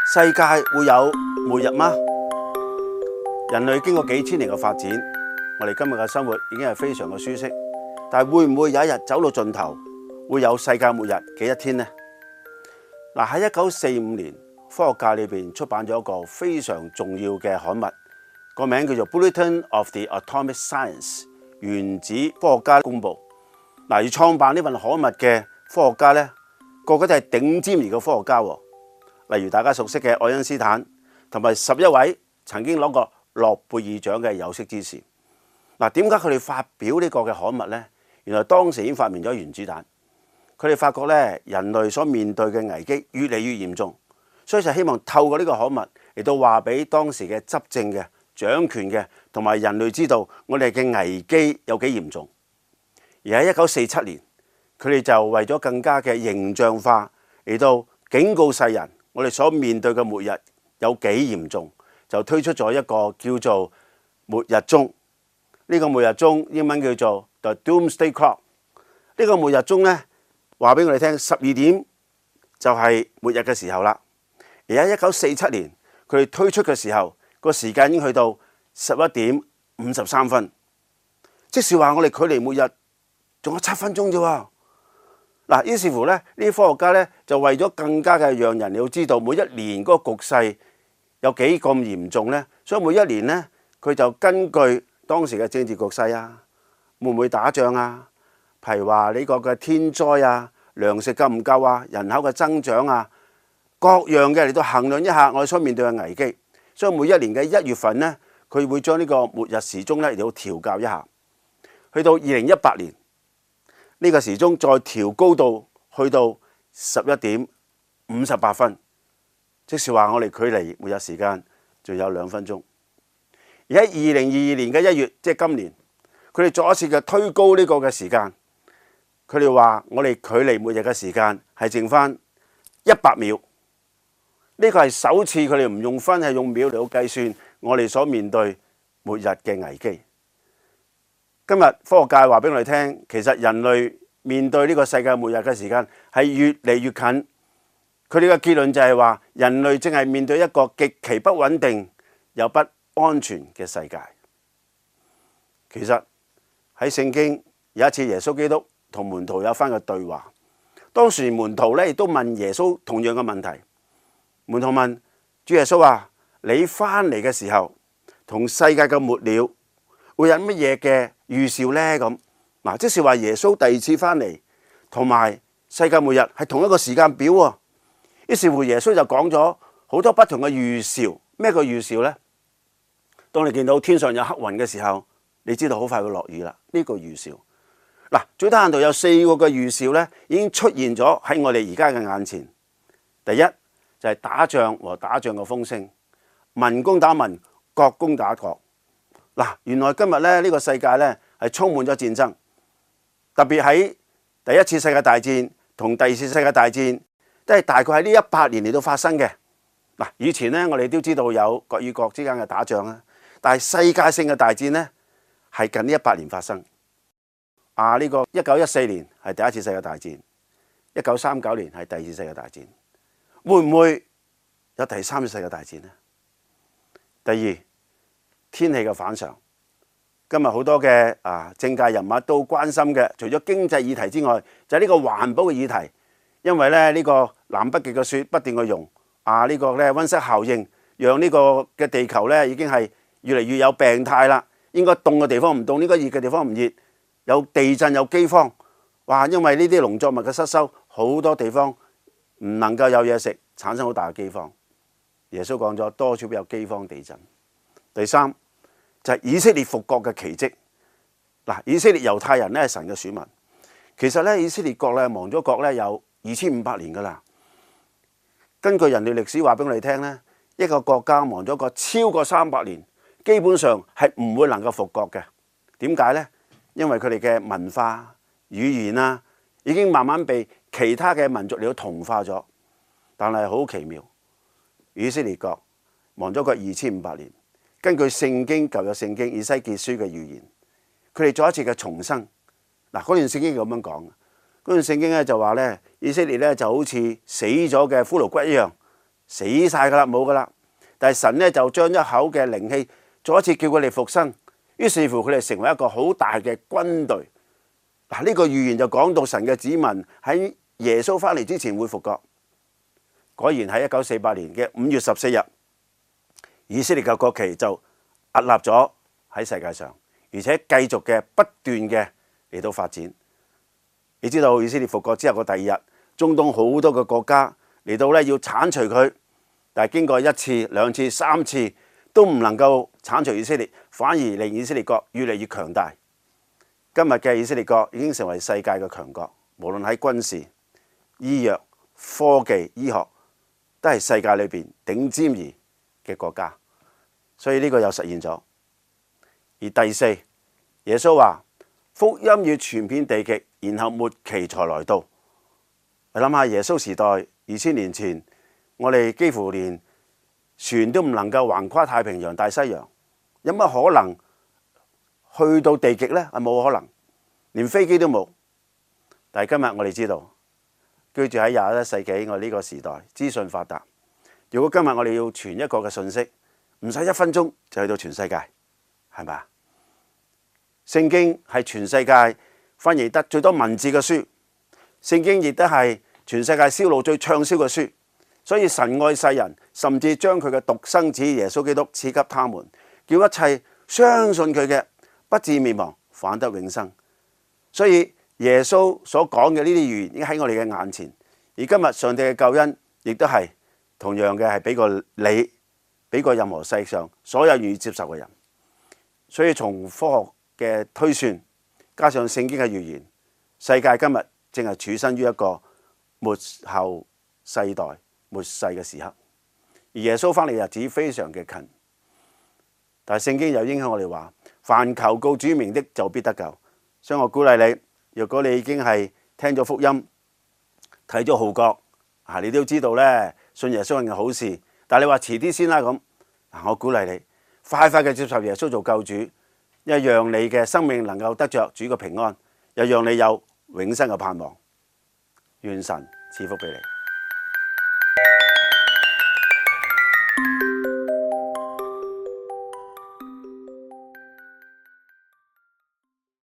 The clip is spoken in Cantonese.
世界會有末日嗎？人類經過幾千年嘅發展，我哋今日嘅生活已經係非常嘅舒適，但係會唔會有一日走到盡頭，會有世界末日嘅一天呢？嗱，喺1945年，科學界裏邊出版咗一個非常重要嘅刊物，個名叫做《Bulletin of the Atomic Science》，原子科學家公佈。嗱，而創辦呢份刊物嘅科學家呢，個個都係頂尖嘅科學家喎。例如大家熟悉嘅愛因斯坦，同埋11位曾經攞過諾貝爾獎嘅有識之士。嗱，點解佢哋發表呢個嘅刊物呢？原來當時已經發明咗原子彈。佢哋發覺咧，人類所面對嘅危機越嚟越嚴重，所以就希望透過呢個刊物嚟到話俾當時嘅執政嘅、掌權嘅同埋人類知道，我哋嘅危機有幾嚴重。而喺1947年，佢哋就為咗更加嘅形象化嚟到警告世人，我哋所面對嘅末日有幾嚴重，就推出咗一個叫做末日鐘。呢個末日鐘英文叫做 The Doomsday Clock。呢個末日鐘呢，話俾我哋聽，12點就係末日嘅時候啦。而喺1947年，佢哋推出嘅時候，個時間已經去到11點53分，即是話我哋距離末日仲有7分鐘啫喎。嗱，於是乎咧，呢啲科學家咧就為咗更加嘅讓人要知道每一年嗰個局勢有幾咁嚴重咧，所以每一年咧佢就根據當時嘅政治局勢啊，會唔會打仗啊，譬如話呢個嘅天災啊、糧食夠唔夠啊、人口嘅增長啊，各樣嘅嚟到衡量一下我哋所面對嘅危機。所以每一年嘅1月份咧，佢會將呢個末日時鐘咧嚟到調校一下，去到2018年。呢個時鐘再調高到去到11點58分，即是話我哋距離末日時間仲有2分鐘。而喺2022年嘅1月，即係今年，佢哋再一次嘅推高呢個嘅時間，佢哋話我哋距離末日嘅時間係剩翻100秒。呢個係首次佢哋唔用分，係用秒嚟到計算我哋所面對末日嘅危機。今日科學界話俾我哋聽，其實人類面對呢個世界末日嘅時間係越嚟越近。佢哋嘅結論就係話，人類正係面對一個極其不穩定又不安全嘅世界。其實喺聖經有一次耶穌基督同門徒有一番嘅對話，當時門徒咧亦都問耶穌同樣嘅問題。門徒問主耶穌話：你翻嚟嘅時候，同世界嘅末了會有乜嘢嘅預兆呢？咁嗱，即是話耶穌第二次翻嚟同埋世界末日係同一個時間表喎。於是乎耶穌就講咗好多不同嘅預兆。咩個預兆呢？當你見到天上有黑雲嘅時候，你知道好快會落雨啦。呢個預兆嗱，最低限度有4個嘅預兆咧，已經出現咗喺我哋而家嘅眼前。第一就係打仗和打仗嘅風聲，民攻打民，國攻打國。嗱，原來今日咧呢個世界咧係充滿咗戰爭，特別喺第一次世界大戰同第二次世界大戰都係大概喺呢100年嚟到發生嘅。嗱，以前咧我哋都知道有國與國之間嘅打仗啦，但係世界性嘅大戰咧係近呢100年發生。呢個1914年係第一次世界大戰，1939年係第二次世界大戰，會唔會有第三次世界大戰呢？第二，天氣嘅反常，今日好多嘅政界人物都關心嘅，除咗經濟議題之外，就係呢個環保嘅議題。因為咧呢個南北極嘅雪不斷嘅融，呢個咧溫室效應，讓呢個嘅地球咧已經係越嚟越有病態啦。應該凍嘅地方唔凍，應該熱嘅地方唔熱，有地震有饑荒。哇！因為呢啲農作物嘅失收，好多地方唔能夠有嘢食，產生好大嘅饑荒。耶穌講咗，多處必有饑荒地震。第三就係以色列復國嘅奇蹟。嗱，以色列猶太人咧係神嘅選民，其實咧以色列國咧亡咗國咧有2500年噶啦。根據人類歷史話俾我哋聽咧，一個國家亡咗國超過300年，基本上係唔會能夠復國嘅。點解呢？因為佢哋嘅文化語言啊，已經慢慢被其他嘅民族嚟到同化咗。但係好奇妙，以色列國亡咗國2500年。根據聖經舊約聖經以西結書嘅預言，佢哋再一次嘅重生。嗱，嗰段聖經咁樣講，嗰段聖經咧就話咧，以色列咧就好似死咗嘅骷髏骨一樣， 死晒噶啦，冇噶啦。但係神呢，就將一口嘅靈氣再一次叫佢哋復生，於是乎佢哋成為一個好大嘅軍隊。嗱，呢個預言就講到神嘅子民喺耶穌翻嚟之前會復國。果然喺1948年嘅5月14日，以色列嘅國旗就屹立咗喺世界上，而且繼續嘅不斷嘅嚟到發展。你知道以色列復國之後嘅第二日，中東好多個國家嚟到呢要剷除佢，但係經過1次、2次、3次都唔能夠剷除以色列，反而令以色列國越嚟越強大。今日嘅以色列國已經成為世界嘅強國，無論喺軍事、醫藥、科技、醫學，都係世界裏邊頂尖兒嘅國家。所以呢個又實現咗。而第四，耶穌話福音要傳遍地極，然後末期才來到。你諗下耶穌時代2000年前，我哋幾乎連船都唔能夠橫跨太平洋、大西洋，有乜可能去到地極呢？係冇可能，連飛機都冇。但係今日我哋知道，居住喺21世紀我呢個時代，資訊發達。如果今日我哋要傳一個嘅信息，唔使1分鐘就去到全世界，係咪啊？聖經係全世界翻譯得最多文字嘅書，聖經亦都係全世界銷路最暢銷嘅書。所以神愛世人，甚至將佢嘅獨生子耶穌基督賜給他們，叫一切相信佢嘅不至滅亡，反得永生。所以耶穌所講嘅呢啲預言已經喺我哋嘅眼前，而今日上帝嘅救恩亦都係同樣嘅，係俾過你，俾過任何世上所有願意接受嘅人。所以從科學嘅推算，加上聖經嘅預言，世界今日正係處身於一個末後世代、末世嘅時刻。而耶穌翻嚟嘅日子非常嘅近，但係聖經又影響我哋話，凡求告主名的就必得救。所以我鼓勵你，如果你已經係聽咗福音、睇咗號角，你都知道咧，信耶穌係好事。但係你話遲啲先啦咁，我鼓勵你快快嘅接受耶穌做救主，因為讓你嘅生命能夠得着主嘅平安，又讓你有永生嘅盼望。願神賜福俾你。